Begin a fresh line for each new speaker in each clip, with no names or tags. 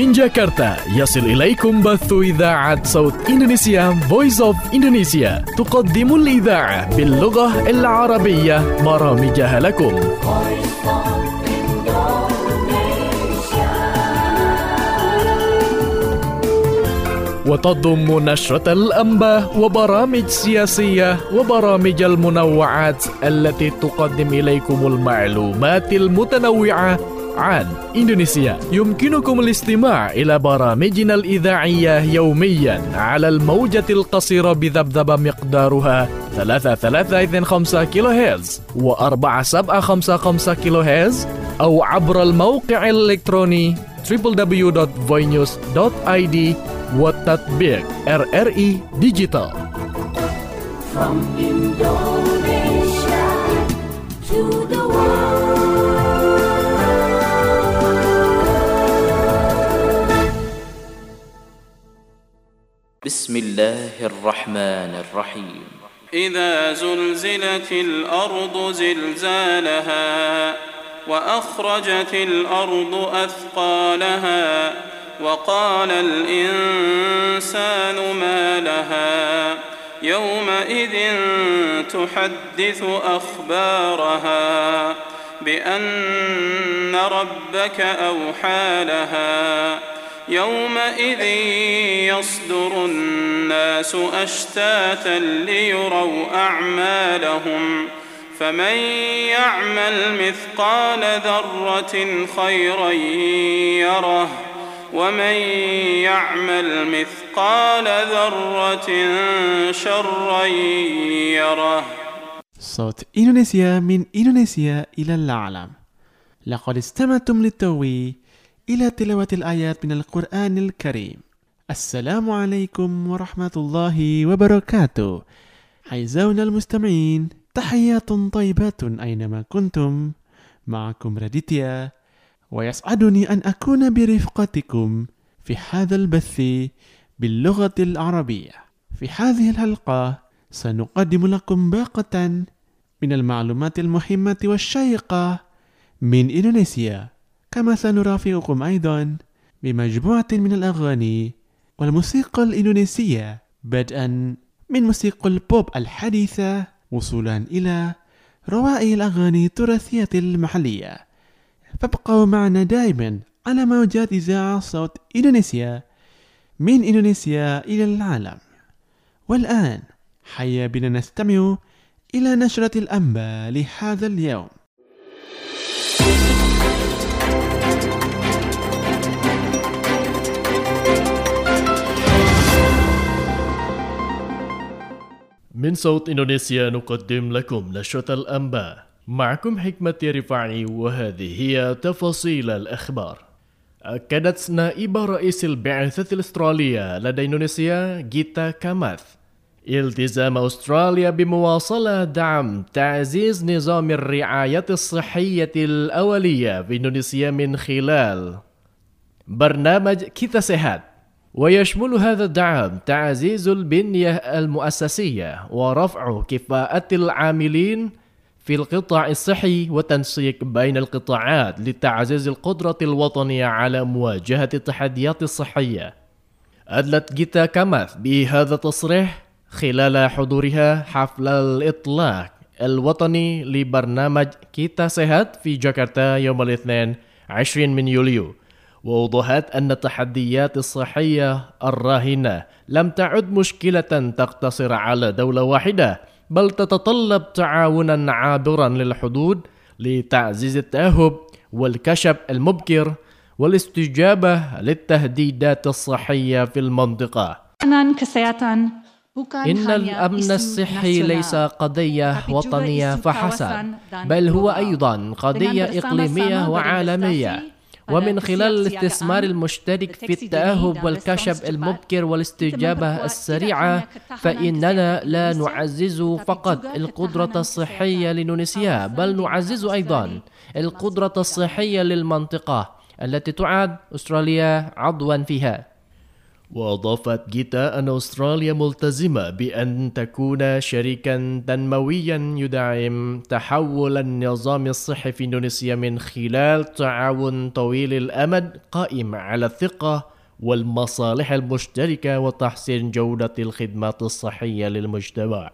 من جاكرتا يصل إليكم بث إذاعة صوت إندونيسيا Voice of Indonesia تقدم الإذاعة باللغة العربية برامجها لكم. وتضم نشرة الأنباء وبرامج سياسية وبرامج المنوعات التي تقدم إليكم المعلومات المتنوعة عن إندونيسيا. يمكنكم الاستماع إلى برامجنا الإذاعية يوميا على الموجة القصيرة بذبذبة مقدارها 3325 كيلو هرتز و4755 كيلو هرتز أو عبر الموقع الإلكتروني www.voinews.id وتطبيق RRI Digital.
From Indonesia to the world.
بسم الله الرحمن الرحيم.
إذا زلزلت الأرض زلزالها وأخرجت الأرض أثقالها وقال الإنسان ما لها يومئذ تحدث أخبارها بأن ربك أوحى لها يومئذ يصدر الناس أشتاتا ليروا أعمالهم فمن يعمل مثقال ذرة خيرا يره ومن يعمل مثقال ذرة شرا يره.
صوت إندونيسيا من إندونيسيا إلى العالم. لقد استمعتم للتو إلى تلاوة الآيات من القرآن الكريم. السلام عليكم ورحمة الله وبركاته. أعزائنا المستمعين، تحيات طيبات أينما كنتم. معكم راديتيا، ويسعدني أن أكون برفقتكم في هذا البث باللغة العربية. في هذه الحلقة سنقدم لكم باقة من المعلومات المهمة والشيقة من إندونيسيا، كما سنرافقكم أيضا بمجموعة من الأغاني والموسيقى الإندونيسية، بدءا من موسيقى البوب الحديثة وصولا إلى روائع الأغاني التراثية المحلية. فابقوا معنا دائما على موجات إذاعة صوت إندونيسيا من إندونيسيا إلى العالم. والآن حيا بنا نستمع إلى نشرة الأنباء لهذا اليوم.
من صوت إندونيسيا نقدم لكم نشرة الأنباء. معكم حكمة رفاعي، وهذه هي تفاصيل الأخبار. أكدت نائبة رئيس البعثة الأسترالية لدى إندونيسيا جيتا كاماث التزام أستراليا بمواصلة دعم تعزيز نظام الرعاية الصحية الأولية في إندونيسيا من خلال برنامج كيتا سيهات، ويشمل هذا الدعم تعزيز البنية المؤسسية ورفع كفاءة العاملين في القطاع الصحي وتنسيق بين القطاعات لتعزيز القدرة الوطنية على مواجهة التحديات الصحية. أدلت جيتا كاماث بهذا التصريح خلال حضورها حفل الإطلاق الوطني لبرنامج كيتا سيهات في جاكرتا يوم الاثنين 20 من يوليو، ووضحت أن التحديات الصحية الراهنة لم تعد مشكلة تقتصر على دولة واحدة، بل تتطلب تعاونا عابرا للحدود لتعزيز التأهب والكشف المبكر والاستجابة للتهديدات الصحية في المنطقة. إن الأمن الصحي ليس قضية وطنية فحسب، بل هو أيضا قضية إقليمية وعالمية، ومن خلال الاستثمار المشترك في التأهب والكشف المبكر والاستجابة السريعة، فإننا لا نعزز فقط القدرة الصحية لإندونيسيا، بل نعزز أيضا القدرة الصحية للمنطقة التي تعد أستراليا عضوا فيها. وأضافت جيتا أن أستراليا ملتزمة بأن تكون شريكا تنمويا يدعم تحول النظام الصحي في إندونيسيا من خلال تعاون طويل الأمد قائم على الثقة والمصالح المشتركة وتحسين جودة الخدمات الصحية للمجتمع.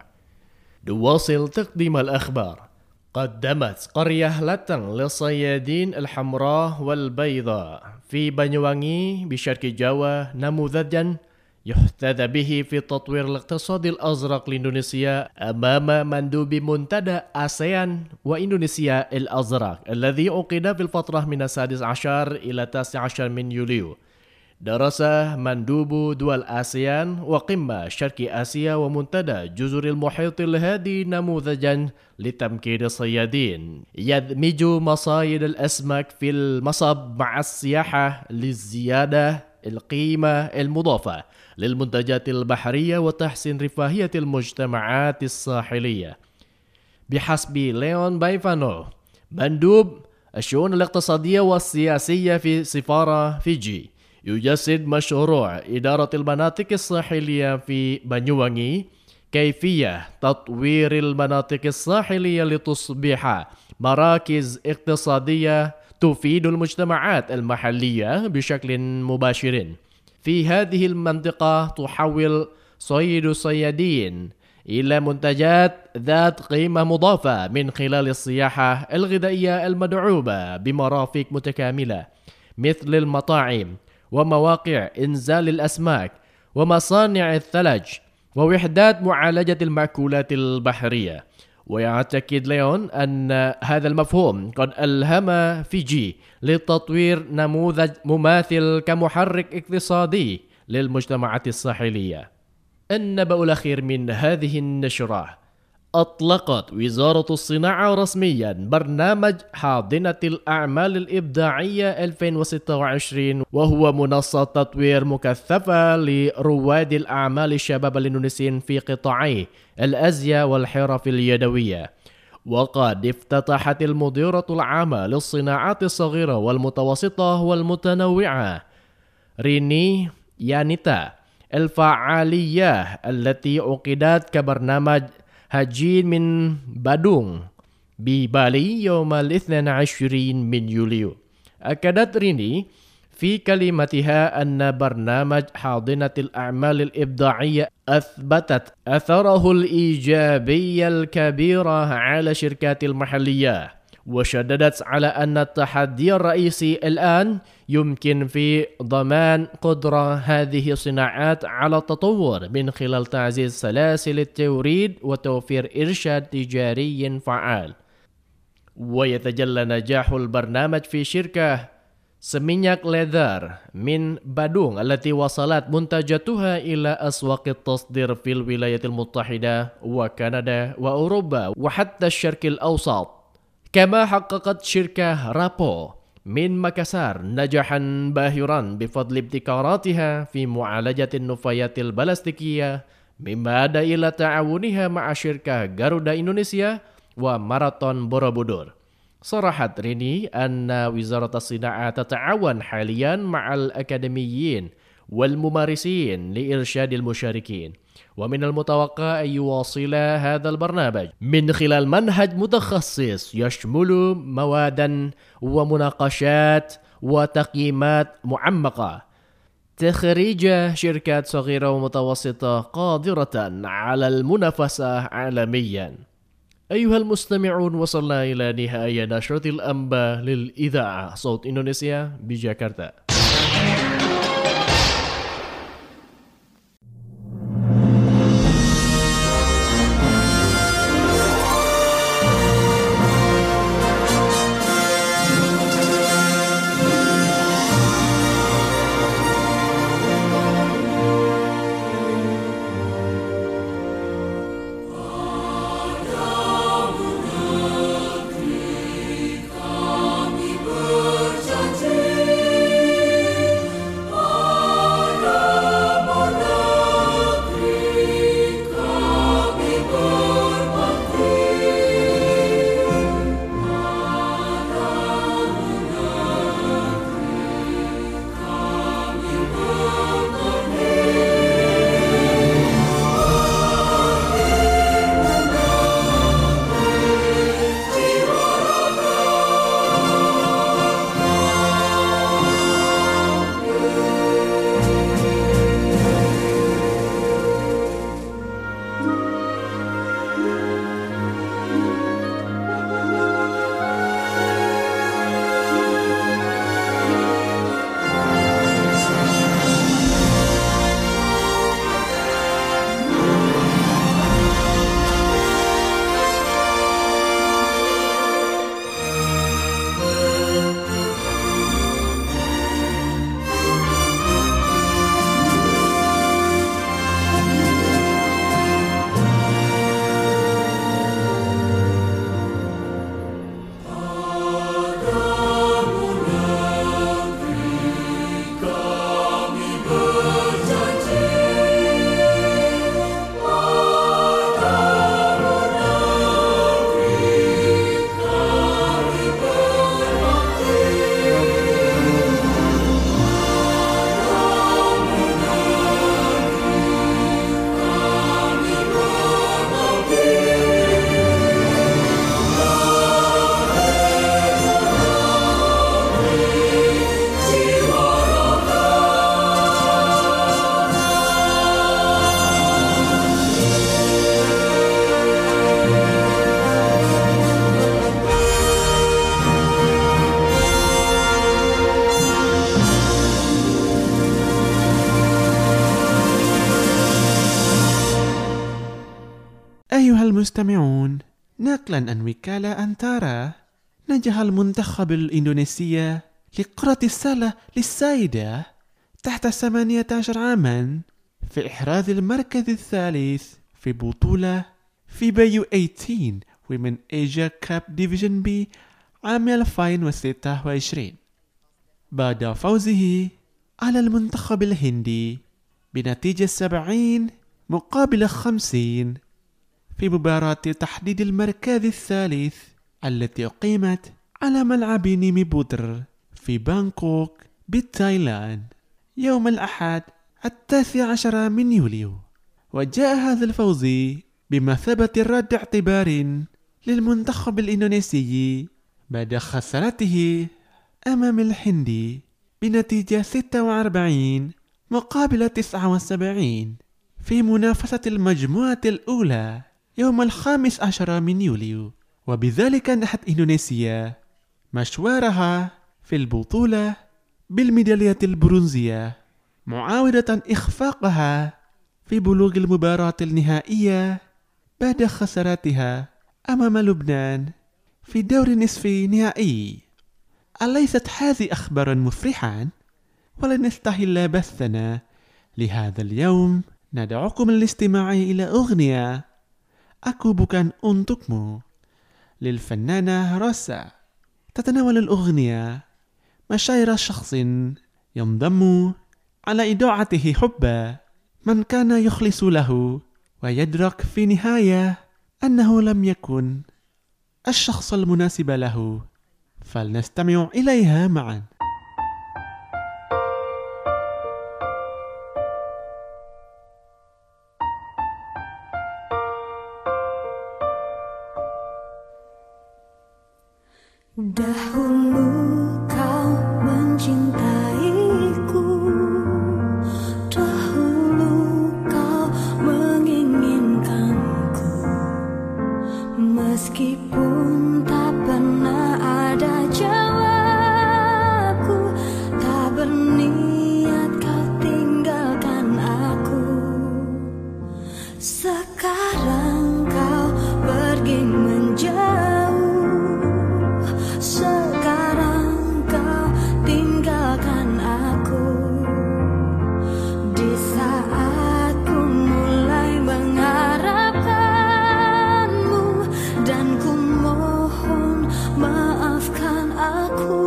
نواصل تقديم الأخبار. قدمت قرية لتن للصيادين الحمراء والبيضاء في بانيوانgi بشرق جاوا نموذجا يحتذى به في تطوير الاقتصاد الأزرق لإندونيسيا أمام مندوب منتدى آسيان وإندونيسيا الأزرق الذي عقد في الفترة من 16 إلى 19 من يوليو. درس مندوب دول آسيان وقمة شرق آسيا ومنتدى جزر المحيط الهادي نموذجا لتمكين الصيادين يدمج مصايد الأسماك في المصب مع السياحة لزيادة القيمة المضافة للمنتجات البحرية وتحسين رفاهية المجتمعات الساحلية. بحسب ليون بايفانو مندوب الشؤون الاقتصادية والسياسية في سفارة فيجي، يجسد مشروع إدارة المناطق الساحلية في بانيوانgi كيفية تطوير المناطق الساحلية لتصبح مراكز اقتصادية تفيد المجتمعات المحلية بشكل مباشر. في هذه المنطقة تحول صيد الصيادين إلى منتجات ذات قيمة مضافة من خلال السياحة الغذائية المدعومة بمرافق متكاملة مثل المطاعم ومواقع إنزال الأسماك ومصانع الثلج ووحدات معالجة المأكولات البحرية. ويعتقد ليون أن هذا المفهوم قد ألهم فيجي لتطوير نموذج مماثل كمحرك اقتصادي للمجتمعات الساحلية. النبأ الأخير من هذه النشرة: أطلقت وزارة الصناعة رسميا برنامج حاضنة الأعمال الإبداعية 2026، وهو منصة تطوير مكثفة لرواد الأعمال الشباب الإندونيسيين في قطاعي الأزياء والحرف اليدوية. وقد افتتحت المديرة العامة للصناعات الصغيرة والمتوسطة والمتنوعة ريني يانيتا الفعالية التي عقدت كبرنامج هجين من بادونغ ببالي يوم 22 من يوليو. أكدت ريني في كلمتها أن برنامج حاضنة الأعمال الإبداعية أثبتت أثره الإيجابي الكبير على الشركات المحلية، وشددت على أن التحدي الرئيسي الآن يمكن في ضمان قدرة هذه الصناعات على التطور من خلال تعزيز سلاسل التوريد وتوفير إرشاد تجاري فعال. ويتجلى نجاح البرنامج في شركة سمينياك ليذر من بادونغ التي وصلت منتجاتها إلى أسواق التصدير في الولايات المتحدة وكندا وأوروبا وحتى الشرق الأوسط. كما حققت شركة رابو من مكسار نجاحا باهرا بفضل ابتكاراتها في معالجة النفايات البلاستيكية، مما أدى إلى تعاونها مع شركة جارودا إندونيسيا وماراثون بوروبودور. صرحت ريني أن وزارة الصناعة تتعاون حاليا مع الأكاديميين والممارسين لإرشاد المشاركين، ومن المتوقع أن يواصل هذا البرنامج من خلال منهج متخصص يشمل موادا ومناقشات وتقييمات معمقة، تخريج شركات صغيرة ومتوسطة قادرة على المنافسة عالميا. أيها المستمعون، وصلنا إلى نهاية نشرة الأنباء للإذاعة صوت إندونيسيا بجاكرتا.
أيها المستمعون، نقلا عن وكالة أنتارا، نجح المنتخب الإندونيسي لكرة السلة للسيدة تحت 18 عاما في إحراز المركز الثالث في بطولة FIBA U18 Women Asia Cup Division B عام 2026 بعد فوزه على المنتخب الهندي بنتيجة 70-50 في مباراة تحديد المركز الثالث التي أقيمت على ملعب نيمي بودر في بانكوك بالتايلاند يوم الأحد 19 من يوليو. وجاء هذا الفوز بمثابة رد اعتبار للمنتخب الإندونيسي بعد خسارته أمام الهند بنتيجة 46-79 في منافسة المجموعة الأولى يوم 15 من يوليو. وبذلك نهت إندونيسيا مشوارها في البطولة بالميدالية البرونزية، معاودة إخفاقها في بلوغ المباراة النهائية بعد خسارتها أمام لبنان في دور نصف نهائي. أليست هذه أخبارا مفرحة؟ ولنستهل بثنا لهذا اليوم ندعوكم للاستماع إلى أغنية Aku Bukan Untukmu للفنانة روسا. تتناول الأغنية مشاعر شخص ينضم على إيداعته حب من كان يخلص له ويدرك في النهاية أنه لم يكن الشخص المناسب له. فلنستمع إليها معا.
Dahulu kau mencintaiku, dahulu kau menginginkanku, meskipun tak pernah ada jawabku, tak berniat kau tinggalkan aku. Sekarang kau pergi menjauh, sekarang kau tinggalkan aku. Di saat ku mulai mengharapkanmu, dan ku mohon maafkan aku.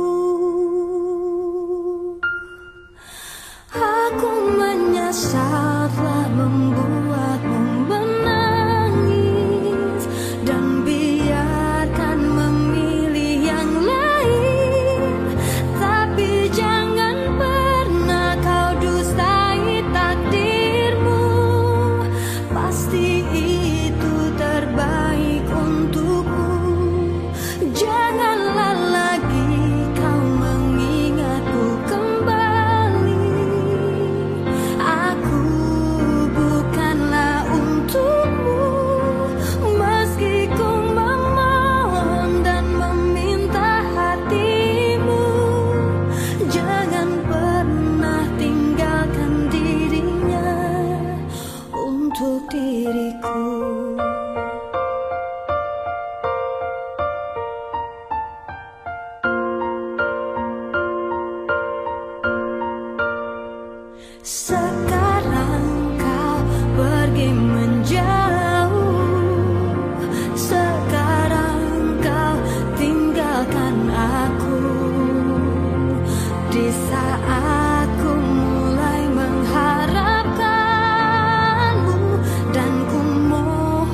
Aku menyesal telah membuatmu menangis, dan biarkan memilih yang lain. Tapi jangan pernah kau dustai takdirmu, pasti itu terbaik untukmu. Janganlah lagi kau mengingatku kembali. Aku bukanlah untukmu, meski ku memohon dan meminta hatimu. Jangan pernah tinggalkan dirinya untuk diriku. Sekarang kau pergi menjauh, sekarang kau tinggalkan aku. Di saat ku mulai mengharapkanmu, dan ku mohon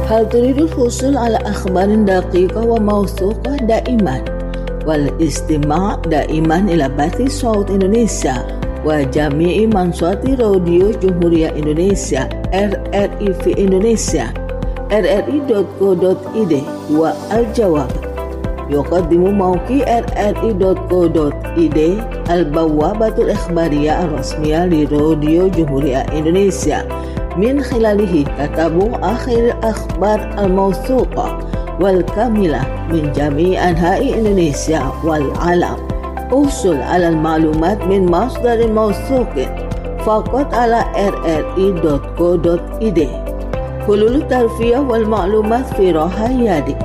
هل تريد الحصول على أخبار دقيقة وموثوقة دائما والاستماع دائما إلى بث صوت إندونيسيا وجميع منصات راديو جمهورية إندونيسيا RRI في إندونيسيا rri.co.id؟ والجواب: يقدم موقع rri.co.id البوابة الإخبارية الرسمية لراديو جمهورية إندونيسيا، من خلاله تتابع آخر الأخبار الموثوقة والكاملة من جميع أنحاء إندونيسيا والعالم. احصل على المعلومات من مصدر موثوق فقط على rri.co.id. حلول الترفيه والمعلومات في راحة يدك.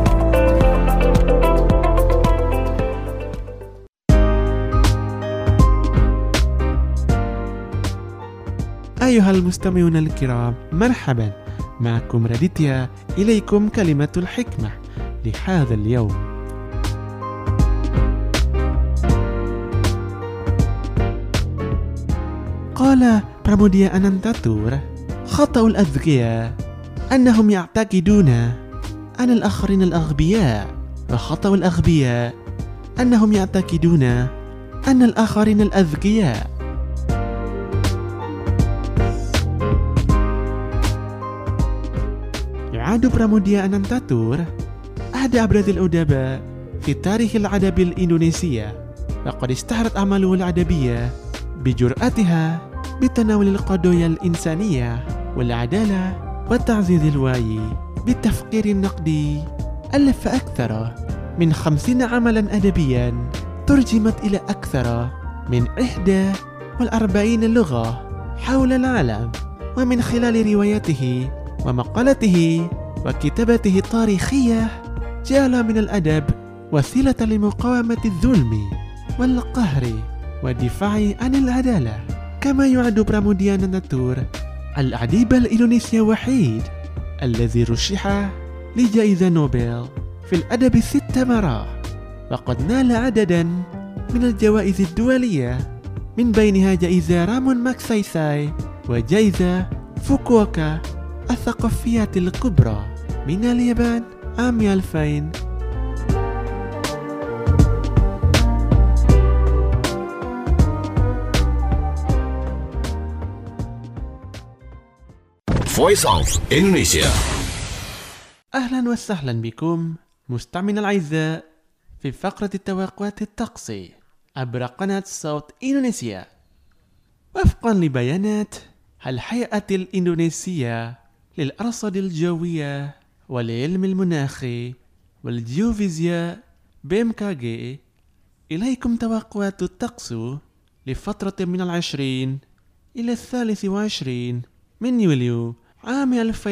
أيها المستمعون الكرام، مرحبا، معكم راديتيا. إليكم كلمة الحكمة لهذا اليوم. قال براموديا أنانتاتور: خطأ الأذكياء أنهم يعتقدون أن الآخرين الأغبياء، وخطأ الأغبياء أنهم يعتقدون أن الآخرين الأذكياء. يعد براموديا أنانتاتور أحد أبرز الأدباء في تاريخ الأدب الإندونيسي، وقد اشتهرت أعماله الأدبية بجرأتها بتناول القضايا الإنسانية والعدالة وتعزيز الوعي بالتفكير النقدي. ألف أكثر من 50 عملا أدبيا ترجمت إلى أكثر من 41 لغة حول العالم، ومن خلال رواياته ومقالته وكتابته التاريخية جعل من الأدب وسيلة لمقاومة الظلم والقهر والدفاع عن العدالة. كما يعد براموديا أنانتاتور الأديب الإندونيسي الوحيد الذي رشح لجائزة نوبل في الأدب 6 مرات، وقد نال عددا من الجوائز الدولية، من بينها جائزة رامون ماغسيساي وجائزة فوكوكا الثقافية الكبرى من اليابان عام 2000.
Voice of Indonesia.
أهلا وسهلا بكم مستمعينا الأعزاء في فقرة التوقعات الطقسي عبر قناة صوت إندونيسيا. وفقا لبيانات الهيئة الإندونيسية للأرصاد الجوية والعلم المناخي والجيوفيزياء BMKG، إليكم توقعات الطقس لفترة من 20 إلى 23 من يوليو عام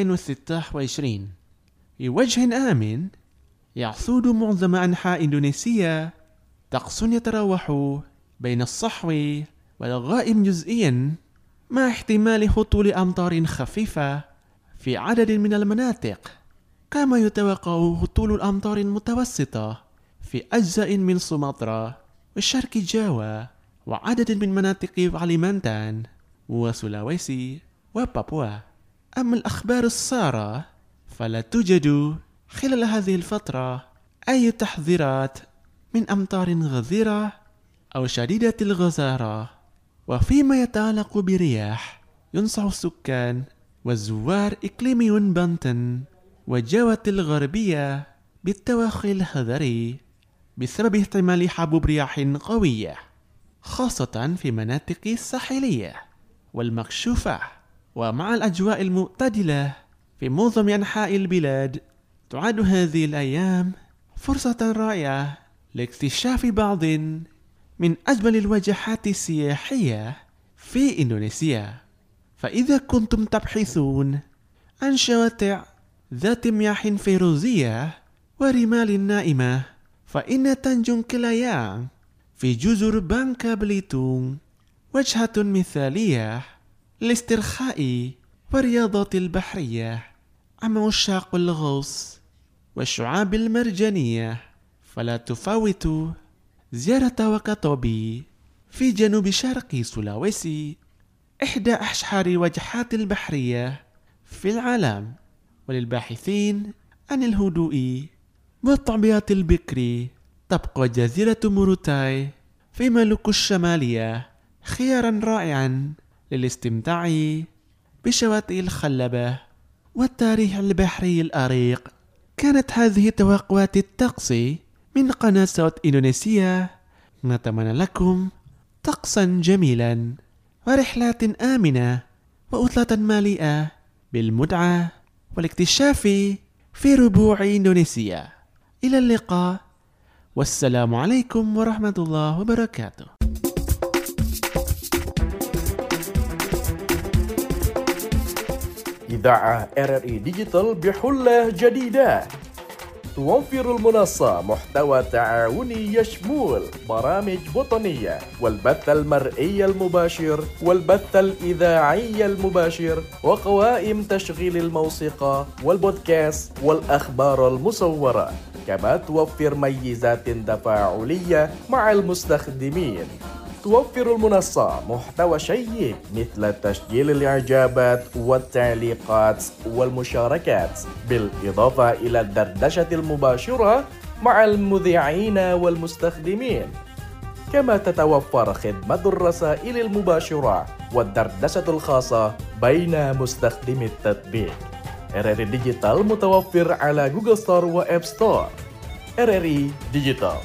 2026. في وجه آمن يسود معظم أنحاء إندونيسيا طقس يتراوح بين الصحو والغائم جزئيا، مع احتمال هطول أمطار خفيفة في عدد من المناطق. كما يتوقع هطول الأمطار المتوسطة في أجزاء من سومطرة وشرق جاوا وعدد من مناطق كاليمانتان وسولاويسي وبابوا. أما الأخبار السارة فلا توجد خلال هذه الفترة أي تحذيرات من أمطار غزيرة أو شديدة الغزارة. وفيما يتعلق برياح، ينصح السكان والزوار إقليم بنتن وجاوة الغربية بالتوخي الحذري بسبب احتمال هبوب رياح قوية، خاصة في مناطق الساحلية والمكشوفة. ومع الأجواء المعتدلة في معظم أنحاء البلاد، تعد هذه الأيام فرصة رائعة لاكتشاف بعض من أجمل الوجهات السياحية في إندونيسيا. فإذا كنتم تبحثون عن شواطئ ذات مياه فيروزية ورمال ناعمة، فإن تنجون كلايان في جزر بانكا بليتون وجهة مثالية للاسترخاء والرياضات البحرية. أما عشاق الغوص والشعاب المرجانية فلا تفوتوا زيارة وكاتوبي في جنوب شرق سولاويسي، إحدى أشهر الوجهات البحرية في العالم. وللباحثين عن الهدوء والطبيعة البكر تبقى جزيرة موروتاي في مالوكو الشمالية خيارا رائعا للاستمتاع بشواطئ الخلبة والتاريخ البحري الأريق. كانت هذه توقعات الطقس من قناة صوت إندونيسيا. نتمنى لكم طقسا جميلا ورحلات آمنة وعطلة مليئة بالمتعة والاكتشاف في ربوع إندونيسيا. إلى اللقاء والسلام عليكم ورحمة الله وبركاته.
إذاعة RRI ديجيتال بحلة جديدة توفر المنصة محتوى تعاوني يشمل برامج وطنية والبث المرئي المباشر والبث الإذاعي المباشر وقوائم تشغيل الموسيقى والبودكاست والأخبار المصورة. كما توفر ميزات تفاعلية مع المستخدمين. توفر المنصة محتوى شيق مثل تسجيل الإعجابات والتعليقات والمشاركات، بالإضافة إلى الدردشة المباشرة مع المذيعين والمستخدمين. كما تتوفر خدمة الرسائل المباشرة والدردشة الخاصة بين مستخدمي التطبيق. RRI ديجيتال متوفر على جوجل ستور وآب ستور. RRI ديجيتال.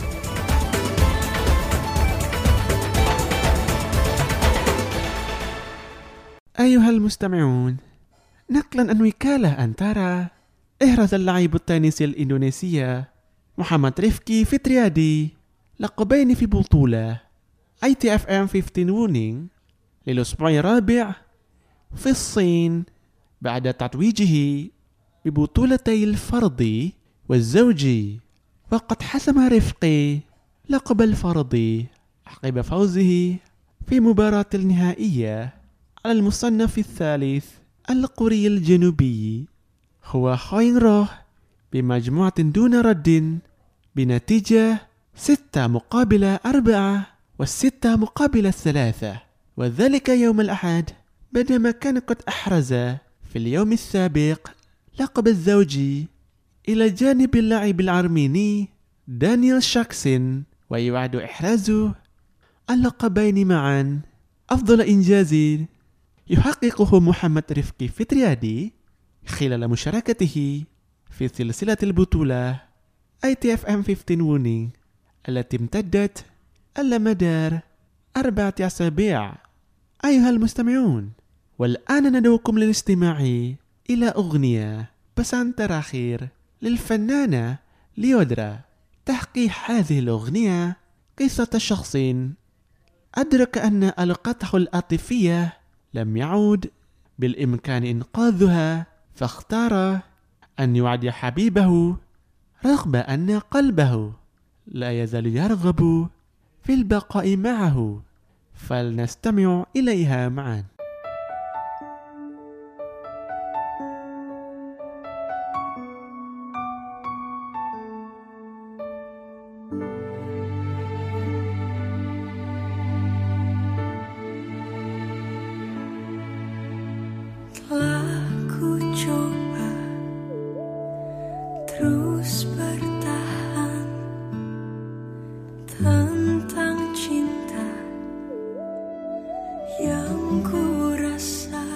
أيها المستمعون، نقلا عن وكالة أنتارا، احرز اللاعب التنسي الإندونيسي محمد رفكي فتريادي لقبين في بطولة ITF M15 وونينغ للأسبوع الرابع في الصين بعد تتويجه ببطولتي الفردي والزوجي. وقد حسم رفقي لقب الفردي عقب فوزه في مباراة النهائية على المصنف الثالث الكوري الجنوبي هو خوينروه بمجموعة دون رد بنتيجة 6-4 و6-3، وذلك يوم الأحد بعدما كان قد أحرز في اليوم السابق لقب الزوجي إلى جانب اللاعب الأرميني دانيال شاكسن. ويعد إحراز اللقبين معا أفضل إنجاز يحققه محمد رفكي فتريادي خلال مشاركته في سلسلة البطولة ITF M15 وونينغ التي امتدت على مدار 4 أسابيع. أيها المستمعون، والآن ندعوكم للاستماع إلى أغنية بسان تراخير للفنانة ليودرا. تحكي هذه الأغنية قصة شخص أدرك أن علاقته العاطفية لم يعود بالإمكان إنقاذها، فاختار أن يوعد حبيبه رغم أن قلبه لا يزال يرغب في البقاء معه. فلنستمع إليها معا.
Terus bertahan tentang cinta yang ku rasa.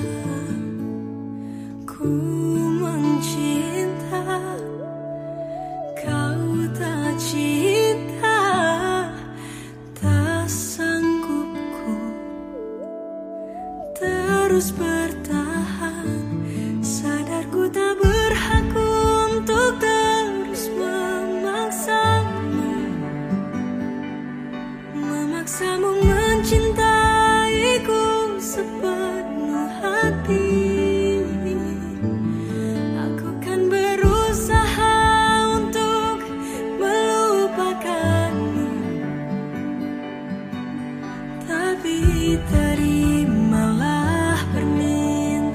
Ku mencinta, kau tak cinta. Tak sanggup ku terus bertahan. Sadar ku tak berhak untuk terus memaksamu mencintaiku sepenuh hati. Aku kan berusaha untuk melupakanmu, tapi terimalah permintaan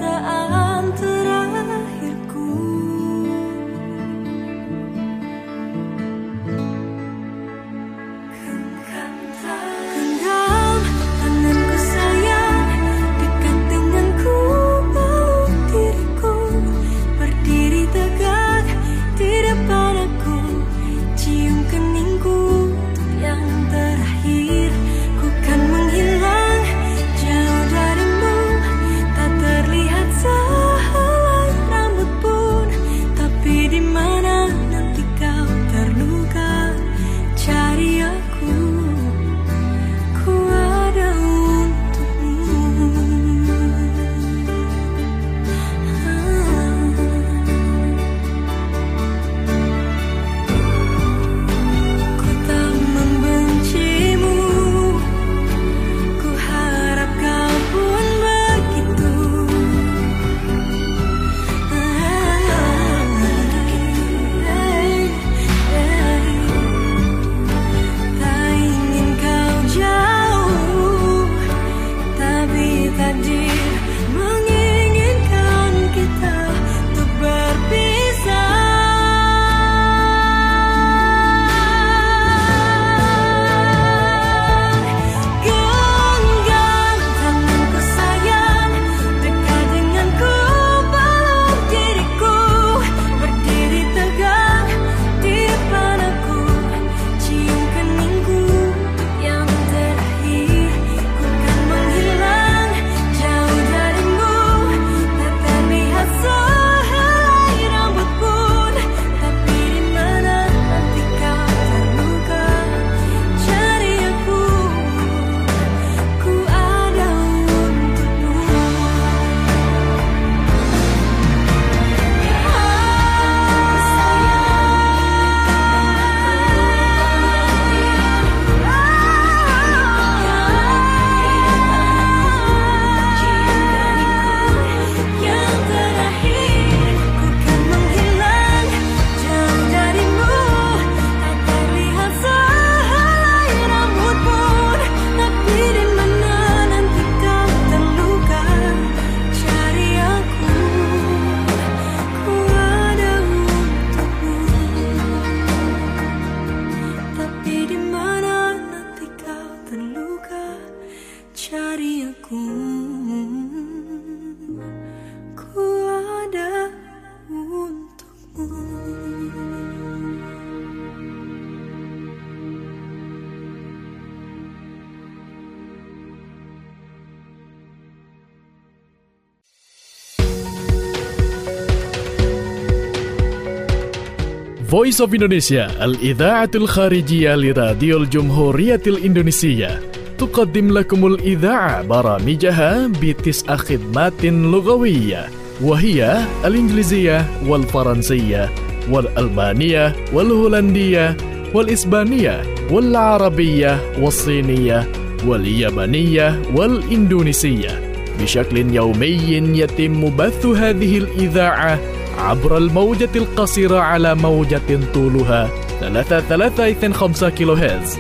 Voice of Indonesia الإذاعة الخارجية لراديو الجمهورية الإندونيسية تقدم لكم الإذاعة برامجها ب9 خدمات لغوية، وهي الإنجليزية والفرنسية والألمانية والهولندية والإسبانية والعربية والصينية واليابانية والإندونيسية. بشكل يومي يتم بث هذه الإذاعة عبر الموجة القصيرة على موجة طولها 3.325 كيلوهرتز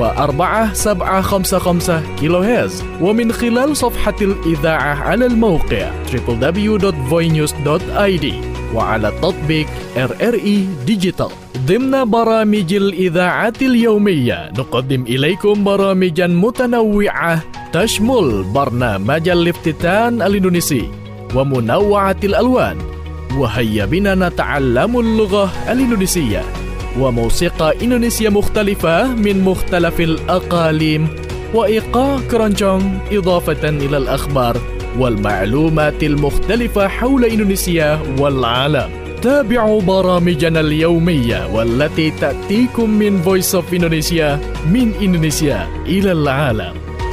و4.755 كيلوهرتز، ومن خلال صفحة الإذاعة على الموقع www.voinews.id وعلى تطبيق RRI ديجيتال. ضمن برامج الإذاعة اليومية نقدم إليكم برامجا متنوعة تشمل برنامج الافتتان الإندونيسي ومنوعة الألوان، وهيا بنا نتعلم اللغة الإندونيسية، وموسيقى إندونيسية مختلفة من مختلف الأقاليم، وإيقاع كرونجونج، إضافة إلى الأخبار والمعلومات المختلفة حول إندونيسيا والعالم. تابعوا برامجنا اليومية والتي تأتيكم من Voice of Indonesia من إندونيسيا إلى العالم.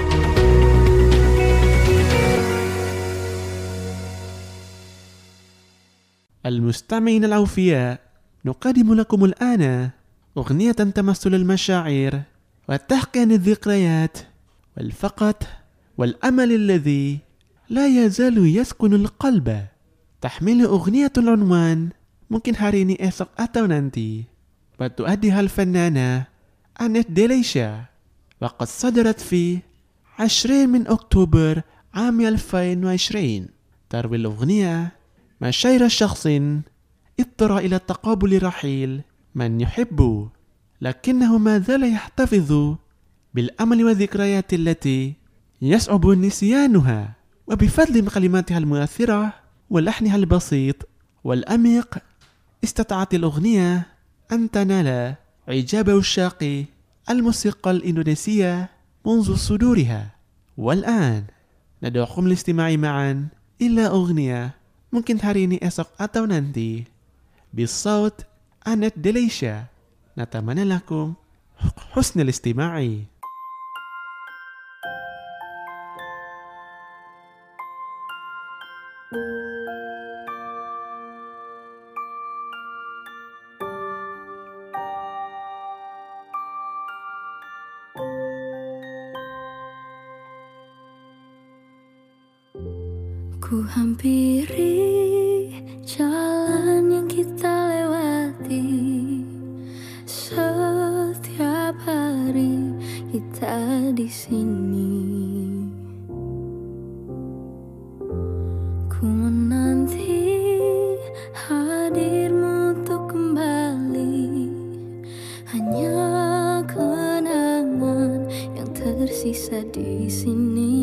المستمعين الأوفياء، نقدم لكم الآن أغنية تمثل المشاعر وتحكي عن الذكريات والفقط والأمل الذي لا يزال يسكن القلب. تحمل أغنية العنوان Mungkin hari ini, esok, atau nanti, وتؤديها الفنانة أنيت ديليشا، وقد صدرت في 20 من أكتوبر عام 2020. تروي الأغنية مشاعر شخص اضطر إلى تقابل رحيل من يحبه، لكنه ما زال يحتفظ بالأمل والذكريات التي يصعب نسيانها. وبفضل كلماتها المؤثرة ولحنها البسيط والأميق استطاعت الأغنية أن تنال إعجاب عشاق الموسيقى الإندونيسية منذ صدورها. والآن ندعوكم للاستماع معا إلى أغنية Mungkin hari ini, esok, atau nanti بالصوت أنيت ديليشا. نتمنى لكم حسن الاستماع.
Ku hampiri jalan yang kita lewati, setiap hari kita di sini. Ku menanti hadirmu untuk kembali, hanya kenangan yang tersisa di sini.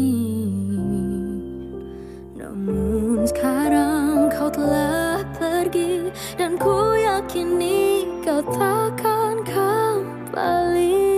Namun sekarang kau telah pergi, dan ku yakini kau takkan kembali.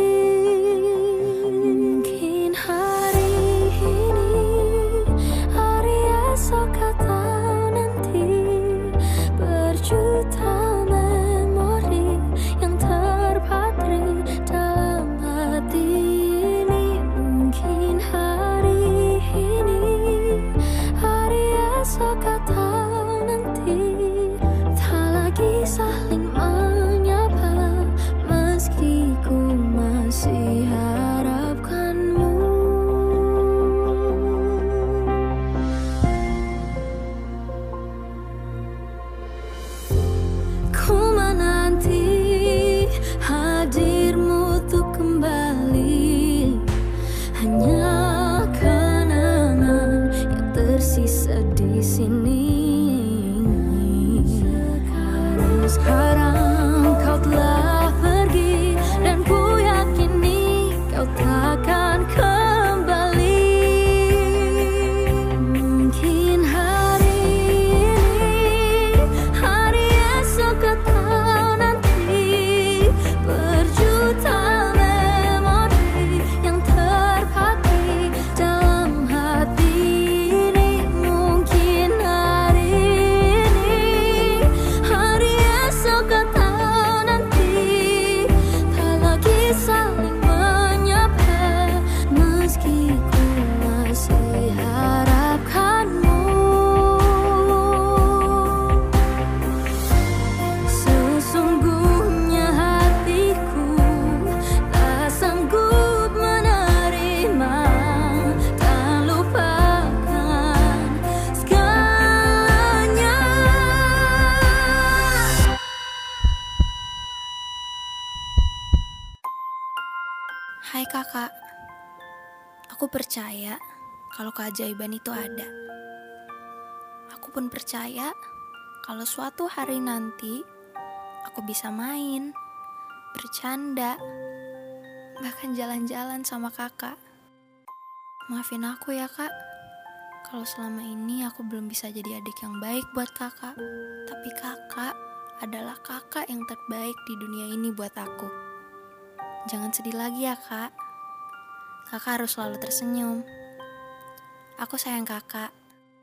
Mungkin hari ini, hari esok, atau nanti, berjuta memori yang terpatri dalam hati ini. Mungkin hari ini, esok atau nanti, tak lagi saling menyapa, meski ku masih harapkanmu. Ku menanti hadirmu untuk kembali, hanya kenangan yang tersisa di sini. Sekarang kau telah pergi, dan ku yakini kau takkan kembali. Mungkin hari ini, hari esok, atau nanti, berjuta memori yang terpatri dalam hati ini. Mungkin hari Aku percaya kalau keajaiban itu ada. Aku pun percaya kalau suatu hari nanti aku bisa main, bercanda, bahkan jalan-jalan sama kakak. Maafin aku ya kak, kalau selama ini aku belum bisa jadi adik yang baik buat kakak. Tapi kakak adalah kakak yang terbaik di dunia ini buat aku. Jangan sedih lagi ya kak. Kakak harus selalu tersenyum. Aku sayang kakak.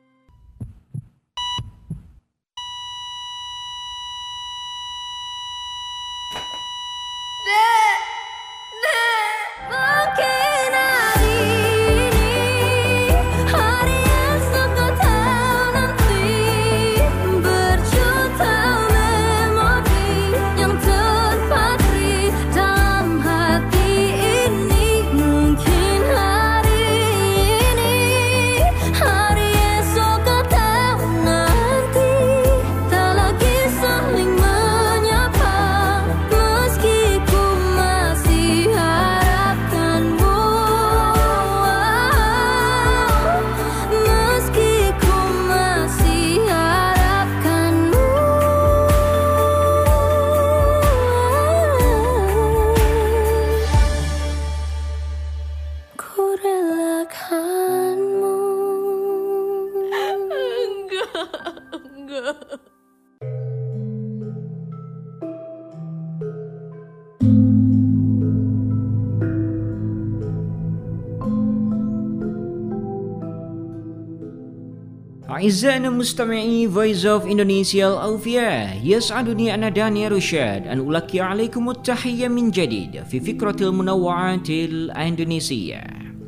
أعزائنا مستمعي Voice of Indonesia الأوفياء، يسعدني أنا دانيال رشاد أن ألقي عليكم التحية من جديد في فكرة المنوعات الإندونيسية.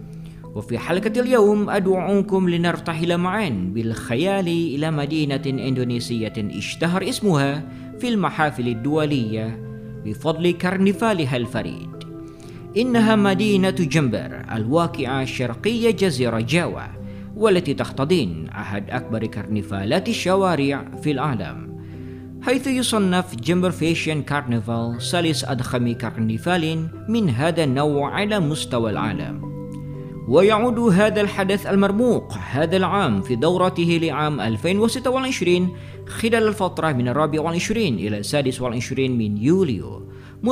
وفي حلقة اليوم أدعوكم لنرتحل معا بالخيال إلى مدينة إندونيسية اشتهر اسمها في المحافل الدولية بفضل كرنفالها الفريد. إنها مدينة جمبر الواقعة شرقي جزيرة جاوا، والتي تحتضن أحد أكبر كرنفالات الشوارع في العالم، حيث يصنف جمبر فاشن كارنفال ثالث أضخم كرنفال من هذا النوع على مستوى العالم. ويعود هذا الحدث المرموق هذا العام في دورته لعام 2026 خلال الفترة من 24 إلى 26 من يوليو،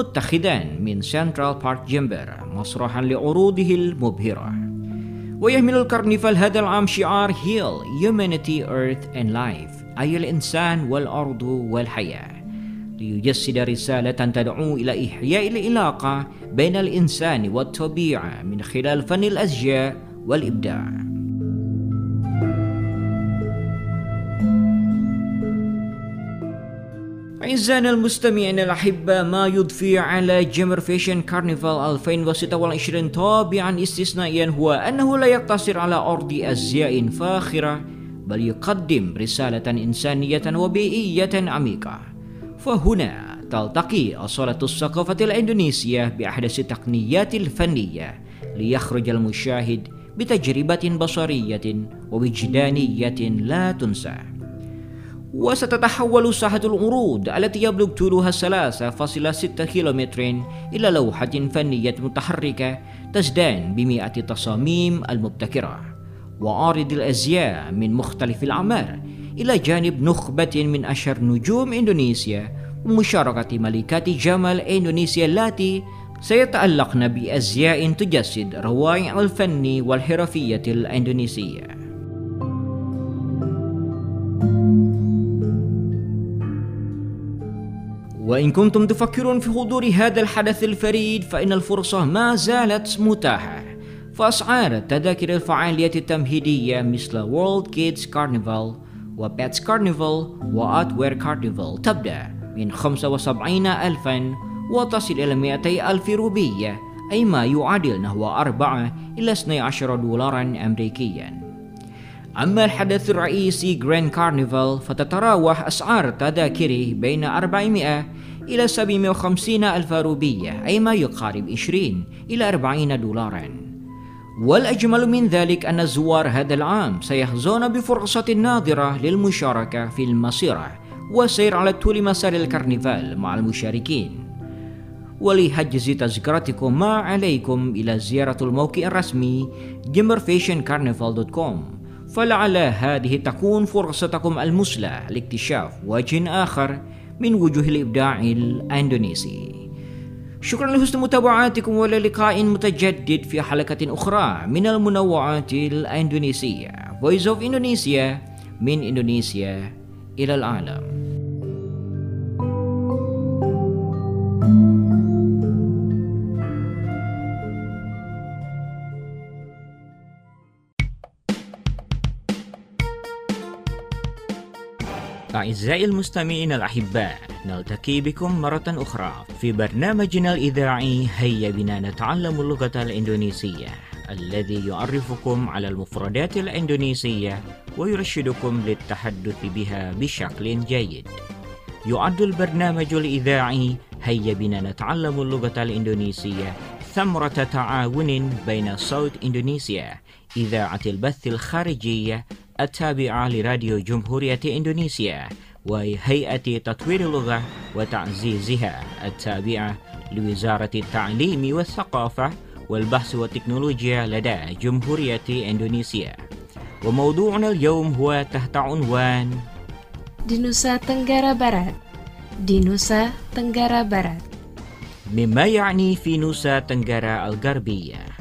متخذا من سنترال بارك جمبر مسرحا لعروضه المبهرة. ويحمل الكرنفال هذا العام شعار Heal Humanity Earth and Life، أي الإنسان والأرض والحياة، ليجسد رسالة تدعو إلى إحياء العلاقة بين الإنسان والطبيعة من خلال فن الأزياء والإبداع. أعزائنا المستمعين الأحبة، ما يضفي على جمبر فاشن كارنفال 2026 طابعا استثنائيا هو أنه لا يقتصر على عرض أزياء فاخرة، بل يقدم رسالة إنسانية وبيئية عميقة. فهنا تلتقي أصالة الثقافة الإندونيسية بأحدث التقنيات الفنية ليخرج المشاهد بتجربة بصرية ووجدانية لا تنسى. وستتحول ساحة العروض التي يبلغ طولها 3.6 كيلومتر إلى لوحة فنية متحركة تزدان ب100 تصاميم المبتكرة وعارض الأزياء من مختلف الأعمار، إلى جانب نخبة من أشهر نجوم إندونيسيا ومشاركة ملكات جمال إندونيسيا اللاتي سيتألقن بأزياء تجسد روائع الفن والحرفية الإندونيسية. وإن كنتم تفكرون في حضور هذا الحدث الفريد فإن الفرصة ما زالت متاحة، فأسعار التذاكر الفعاليات التمهيدية مثل World Kids Carnival وبيتس كارنيفال وآتوير كارنيفال تبدأ من 75,000 وتصل إلى 200,000 روبية، أي ما يعادل نحو 4 إلى 12 دولارا أمريكيا. أما الحدث الرئيسي جراند كارنيفال فتتراوح أسعار تذاكره بين 400 إلى 750,000 روبية، أي ما يقارب 20 إلى 40 دولارا. والأجمل من ذلك أن زوار هذا العام سيحظون بفرصة نادرة للمشاركة في المسيرة والسير على طول مسار الكرنفال مع المشاركين. ولحجز تذكرتكم ما عليكم إلى زيارة الموقع الرسمي gamerfationcarnival.com، فلعل هذه تكون فرصتكم المثلى لاكتشاف وجه آخر من وجوه الإبداع الإندونيسي. شكرا لحسن متابعتكم، وإلى لقاء متجدد في حلقة أخرى من المنوعات الإندونيسية. Voice of Indonesia، من إندونيسيا إلى العالم. أعزائي المستمعين الأحباء، نلتقي بكم مرة أخرى في برنامجنا الإذاعي هيا بنا نتعلم اللغة الإندونيسية، الذي يعرفكم على المفردات الإندونيسية ويرشدكم للتحدث بها بشكل جيد. يعد البرنامج الإذاعي هيا بنا نتعلم اللغة الإندونيسية ثمرة تعاون بين صوت إندونيسيا، إذاعة البث الخارجية التابعة لراديو جمهورية إندونيسيا، وهيئة تطوير اللغة وتعزيزها التابعة لوزارة التعليم والثقافة والبحث والتكنولوجيا لدى جمهورية إندونيسيا. وموضوعنا اليوم هو تحت عنوان
di Nusa Tenggara Barat. di Nusa Tenggara Barat،
مما يعني في نوسا تنغرا الغربية.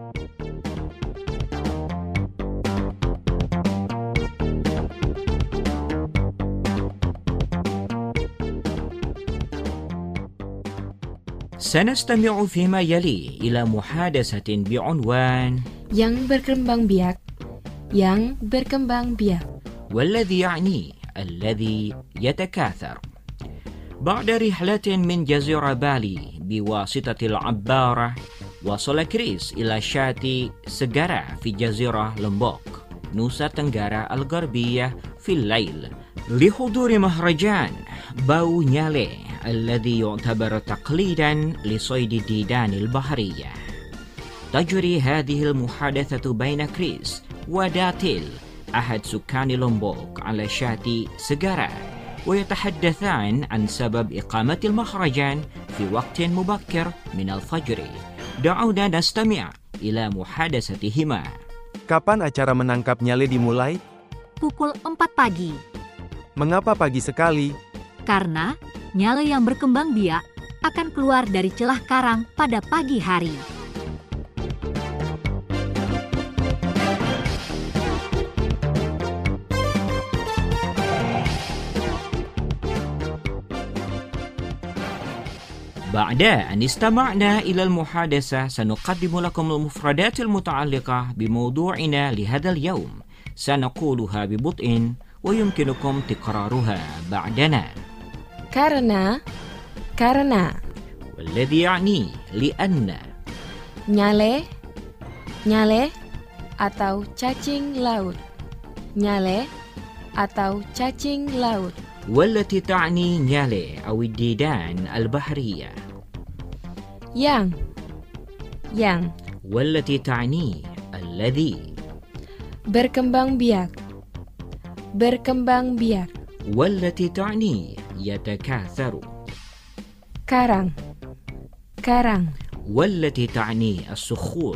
سنستمع فيما يلي إلى محادثة بعنوان
yang berkembang biak. yang berkembang biak،
والذي يعني الذي يتكاثر. بعد رحلة من جزيرة بالي بواسطة العبارة، وصل كريس إلى شاطئ سجارة في جزيرة لومبوك، نوسا تنغرا الغربية في الليل لحضور مهرجان باو نيالي الذي يعتبر تقليدا لصيد الديدان البحرية. تجري هذه المحادثة بين كريس وداتيل أحد سكان لومبوك على شاطئ سجارة، ويتحدثان عن سبب إقامة المهرجان في وقت مبكر من الفجر. دعونا نستمع إلى محادثتهما.
Kapan acara menangkap nyale dimulai?
Pukul 4 pagi.
Mengapa pagi sekali?
Karena nyale yang berkembang biak akan keluar dari celah karang pada pagi hari.
بعد أن استمعنا إلى المحادثة، سنقدم لكم المفردات المتعلقة بموضوعنا لهذا اليوم. سنقولها ببطء ويمكنكم تكرارها بعدنا.
karena
والذي يعني لأن.
nyale atau cacing laut. nyale atau cacing laut.
والتي تعني نيالي أو الديدان البحرية.
yang
والتي تعني الذي.
berkembang biak.
والتي تعني يتكاثر.
karang
والتي تعني الصخور.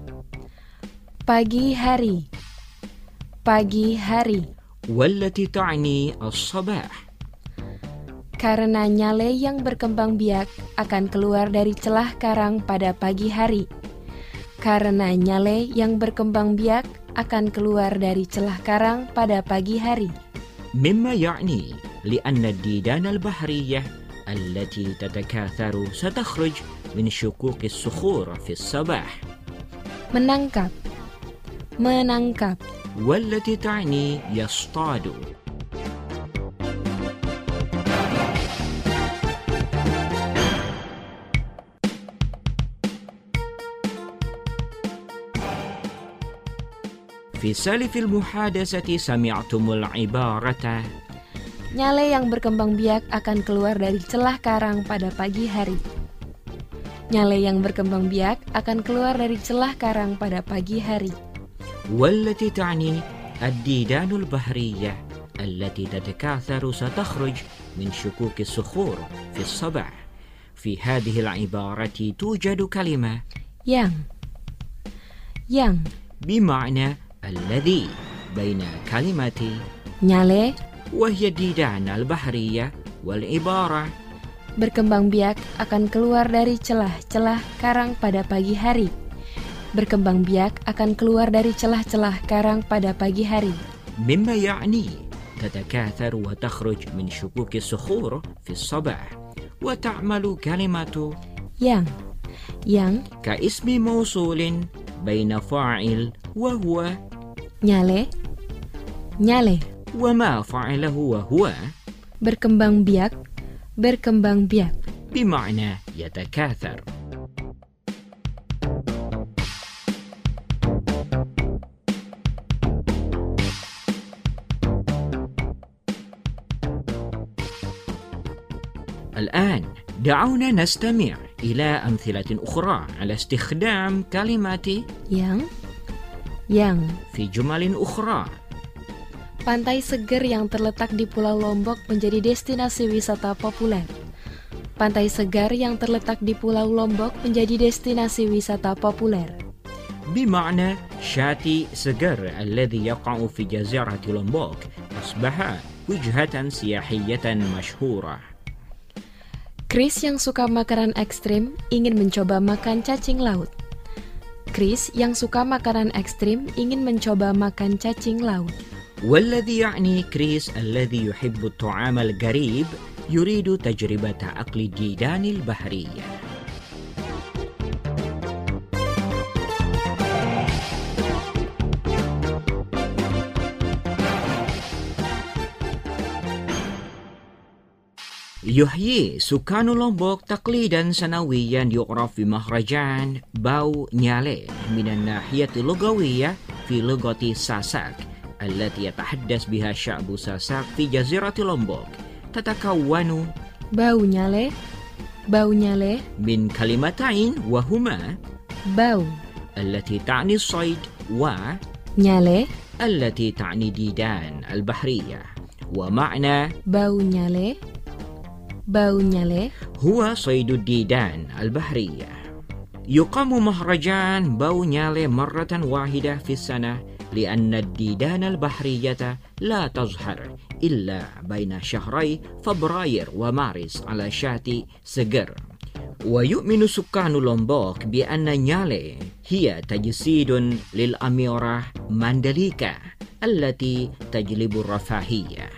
pagi hari.
والتي تعني الصباح.
Karena nyale yang berkembang biak akan keluar dari celah karang pada pagi hari. Karena nyale yang berkembang biak akan keluar dari celah karang pada pagi hari.
مما يعني لأن الديدان البحرية التي تتكاثر ستخرج من شقوق الصخور في الصباح.
menangkap.
والتي تعني يصطاد. في سالف المحادثة سمعتم العبارة
Nyale yang berkembang biak akan keluar dari celah karang pada pagi hari. Nyale yang berkembang biak akan keluar dari celah karang pada pagi hari.
والتي تعني الديدان البحرية التي تتكاثر ستخرج من شقوق الصخور في الصباح. في هذه العبارة توجد كلمة
yang
بمعنى الذي بين كلمة
nyale
وهي الديدان البحرية والعبارة
berkembang biak akan keluar dari celah-celah karang pada pagi hari. Berkembang biak akan keluar dari celah-celah karang pada pagi hari.
مما يعني تتكاثر وتخرج من شكوك الصخور في الصباح وتعمل كلمة
yang
كاسم موصول بين فاعل وهو
nyale
وما فعله وهو
berkembang biak
بمعنى يتكاثر. الآن دعونا نستمع إلى أمثلة أخرى على استخدام كلمات
yang
في جمل أخرى.
Pantai seger yang terletak di Pulau Lombok menjadi destinasi wisata populer. Pantai segar yang terletak di Pulau Lombok menjadi destinasi wisata populer.
بمعنى شاطئ سجر الذي يقع في جزيرة لومبوك أصبح وجهة سياحية مشهورة.
Chris yang suka makanan ekstrim ingin mencoba makan cacing laut. Chris yang suka makanan ekstrim ingin mencoba makan cacing laut.
والذي يعني كريس الذي يحب الطعام الغريب يريد تجربة أكل الديدان البحرية. يحيي سكان لومبوك تقليدا سنويا يعرف بمهرجان باو نيالي من الناحية اللغوية في لغة ساساك التي يتحدث بها شعب ساساك في جزيرة لومبوك. تتكون
باو نيالي
من كلمتين وهما
باو
التي تعني الصيد و
نيالي
التي تعني ديدان البحرية. ومعنى
باو نيالي
هو صيد الديدان البحرية. يقام مهرجان باو نيالي مرة واحدة في السنة لأن الديدان البحرية لا تظهر إلا بين شهري فبراير ومارس على شاطئ سجر. ويؤمن سكان لومبوك بأن نيالي هي تجسيد للأميرة ماندليكا التي تجلب الرفاهية.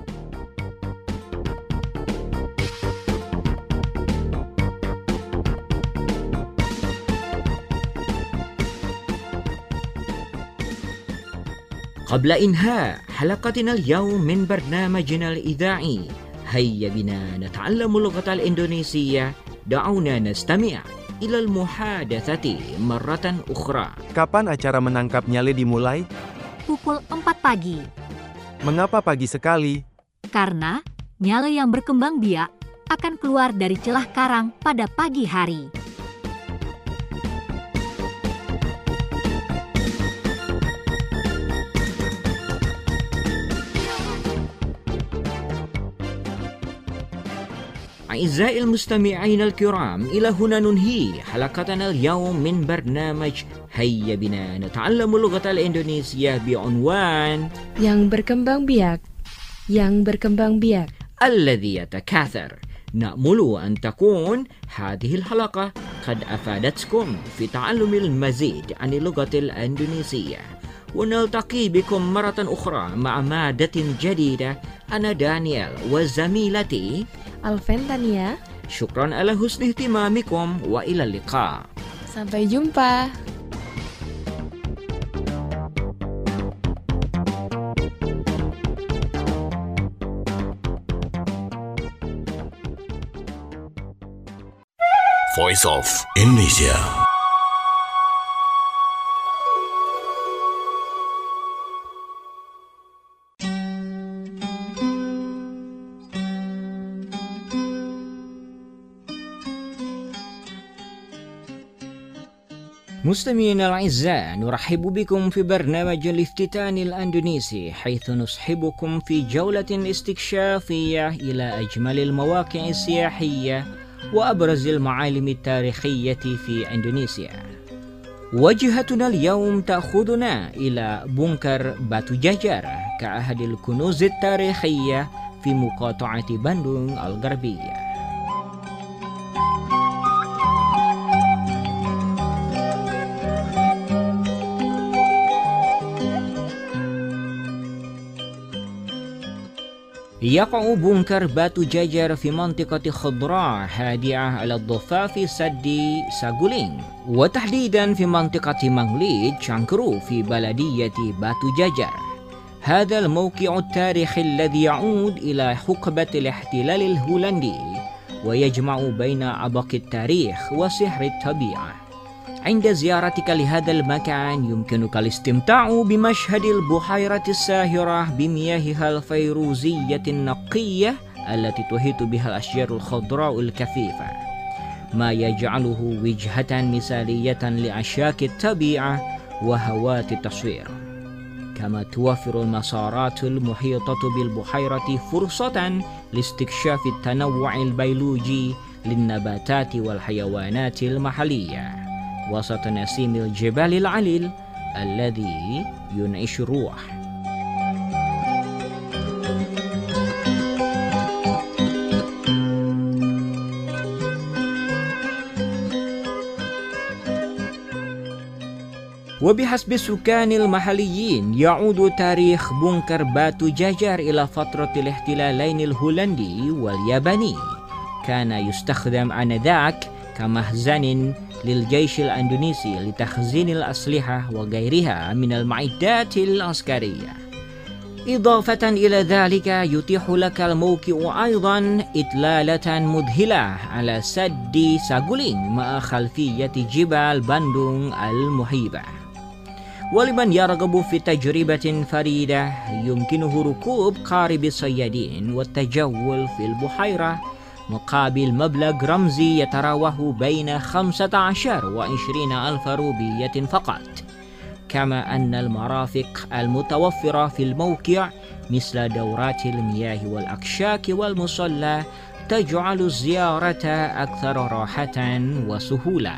قبل إنهاء حلقتنا اليوم من برنامجنا الإذاعي هيا بنا نتعلم اللغة الإندونيسية. دعونا نستمع إلى المحادثة مرة أخرى.
Kapan acara menangkap nyale dimulai?
Pukul 4 pagi.
Mengapa pagi sekali?
Karena nyale yang berkembang biak akan keluar dari celah karang pada pagi hari.
أعزائي المستمعين الكرام، إلى هنا ننهي حلقتنا اليوم من برنامج هيا بنا نتعلم اللغة الإندونيسية بعنوان
yang berkembang biak
الذي يتكاثر. نأمل أن تكون هذه الحلقة قد أفادتكم في تعلم المزيد عن اللغة الإندونيسية، ونلتقي بكم مرة أخرى مع مادة جديدة. أنا دانيال وزميلتي
Alventania.
شكرا على حسن اهتمامكم وإلى اللقاء.
Sampai jumpa.
Voice of Indonesia.
مستمعينا الأعزاء، نرحب بكم في برنامج الافتتان الأندونيسي، حيث نصحبكم في جولة استكشافية إلى أجمل المواقع السياحية وأبرز المعالم التاريخية في إندونيسيا. وجهتنا اليوم تأخذنا إلى بونكر باتو جاجر كأحد الكنوز التاريخية في مقاطعة باندung الغربية. يقع بونكر باتو جاجر في منطقة خضراء هادئة على الضفاف سد ساغولينج، وتحديدا في منطقة مانغليد شانكرو في بلدية باتو جاجر. هذا الموقع التاريخي الذي يعود إلى حقبة الاحتلال الهولندي ويجمع بين عبق التاريخ وسحر الطبيعة. عند زيارتك لهذا المكان يمكنك الاستمتاع بمشهد البحيرة الساهرة بمياهها الفيروزية النقية التي تحيط بها الأشجار الخضراء الكثيفة، ما يجعله وجهة مثالية لعشاق الطبيعة وهوات التصوير. كما توفر المسارات المحيطة بالبحيرة فرصة لاستكشاف التنوع البيولوجي للنباتات والحيوانات المحلية وسط نسيم الجبال العليل الذي ينعش الروح. وبحسب السكان المحليين يعود تاريخ بونكر باتو جاجر إلى فترة الاحتلالين الهولندي والياباني. كان يستخدم آنذاك كمخزن للجيش الأندونيسي لتخزين الأسلحة وغيرها من المعدات العسكرية. إضافة إلى ذلك يتيح لك الموقع أيضا إطلالة مذهلة على سد ساغولينج مع خلفية جبال باندung المهيبة. ولمن يرغب في تجربة فريدة يمكنه ركوب قارب الصيادين والتجول في البحيرة مقابل مبلغ رمزي يتراوح بين 15 و20 ألف روبية فقط. كما أن المرافق المتوفرة في الموقع مثل دورات المياه والأكشاك والمصلى تجعل الزيارة أكثر راحة وسهولة.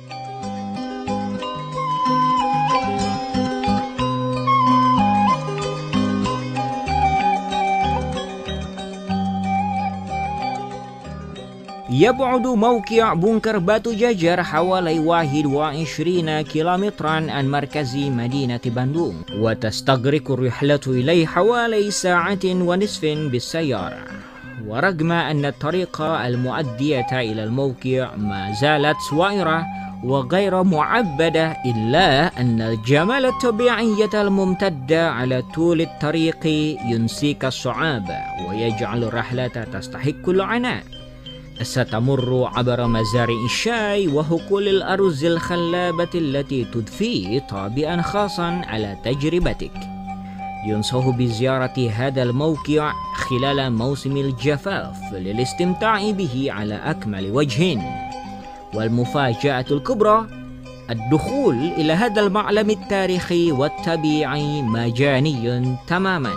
يبعد موقع بونكر باتو جاجر حوالي 21 كيلومترا عن مركز مدينة باندung، وتستغرق الرحلة إليه حوالي ساعة ونصف بالسيارة. ورغم أن الطريق المؤدية إلى الموقع ما زالت سوائرة وغير معبدة، إلا أن الجمال الطبيعي الممتد على طول الطريق ينسيك الصعاب ويجعل الرحلة تستحق العناء. ستمر عبر مزارع الشاي وحقول الأرز الخلابة التي تضفي طابعا خاصا على تجربتك. ينصح بزيارة هذا الموقع خلال موسم الجفاف للاستمتاع به على أكمل وجه. والمفاجأة الكبرى الدخول إلى هذا المعلم التاريخي والطبيعي مجاني تماما.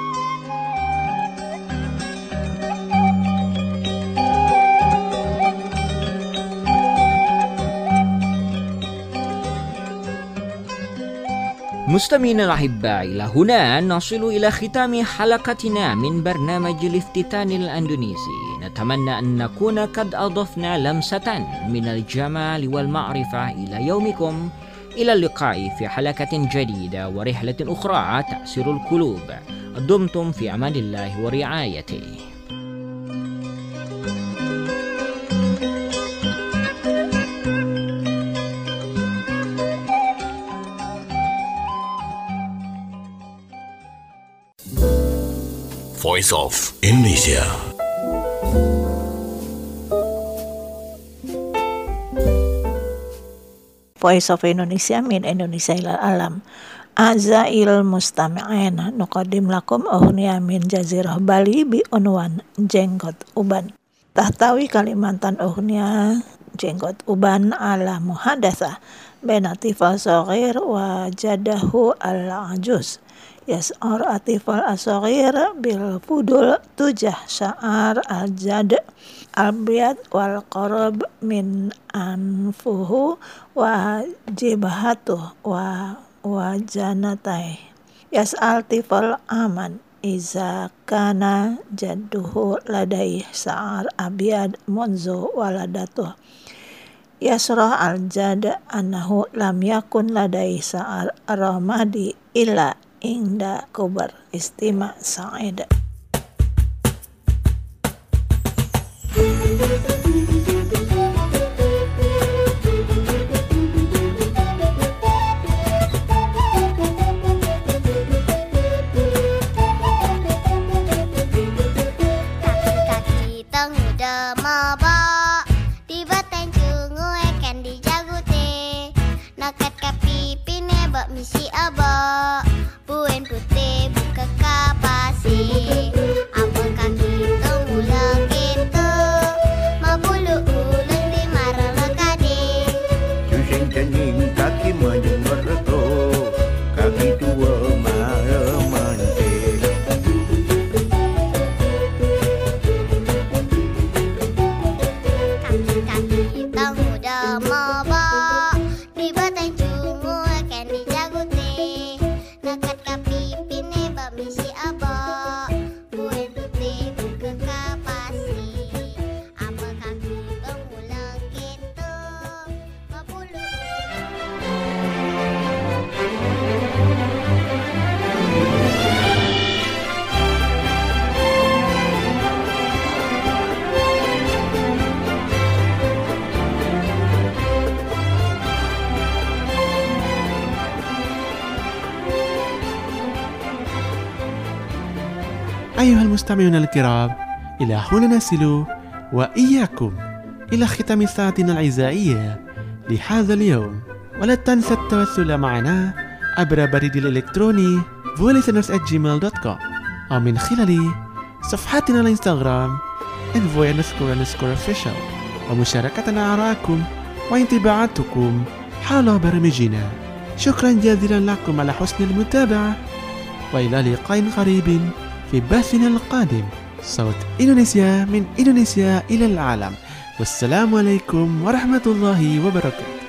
مستمعينا الأحباء، إلى هنا نصل إلى ختام حلقتنا من برنامج الافتتان الأندونيسي. نتمنى أن نكون قد أضفنا لمسة من الجمال والمعرفة إلى يومكم. إلى اللقاء في حلقة جديدة ورحلة أخرى تأسر القلوب. دمتم في أمان الله ورعايته.
Voice of Indonesia.
Voice of Indonesia min Indonesia ilal alam. Azail mustami'in nuqaddim lakum ughniya min jazirah Bali bi unwan jenggot uban. Tahtawi Kalimantan ughniya jenggot uban ala muhadatsah baina tifal saghir wa jadahu al-ajuz
Yas'ar atifal asghir bil fudul tujah sya'ar al-jad al-biyad wal qarab min anfuhu wa jibhatuh wa janatai. Yas'al tifal aman iza kana jadduhu ladai sa'ar abiyad munzu waladatuh. Yasrah al-jad annahu lam yakun ladai sa'ar ramadi illa inda kubar istima sa'id.
Misi aba buen putih buka kapasi apa kaki temula kita mabulu ulang di marala kade
Juseng cening kaki mendengar reto kaki tua marah mante
kaki tak muda maba di batang cungu akan dijaguti nakat kapi pine bak misi aba buen putih buka kapasi apa kaki pengulang kita mabulu.
أيها المستمعون الكرام، إلى هنا نصل وإياكم إلى ختام ساعتنا العزائية لهذا اليوم. ولا تنسى التواصل معنا عبر بريد الإلكتروني voilisteners@gmail.com أو من خلال صفحاتنا الانستغرام @voy_official ومشاركتنا آراءكم وانطباعاتكم حول برامجنا. شكرا جزيلا لكم على حسن المتابعة، وإلى لقاء قريب في بثنا القادم. صوت إندونيسيا من إندونيسيا إلى العالم. والسلام عليكم ورحمة الله وبركاته.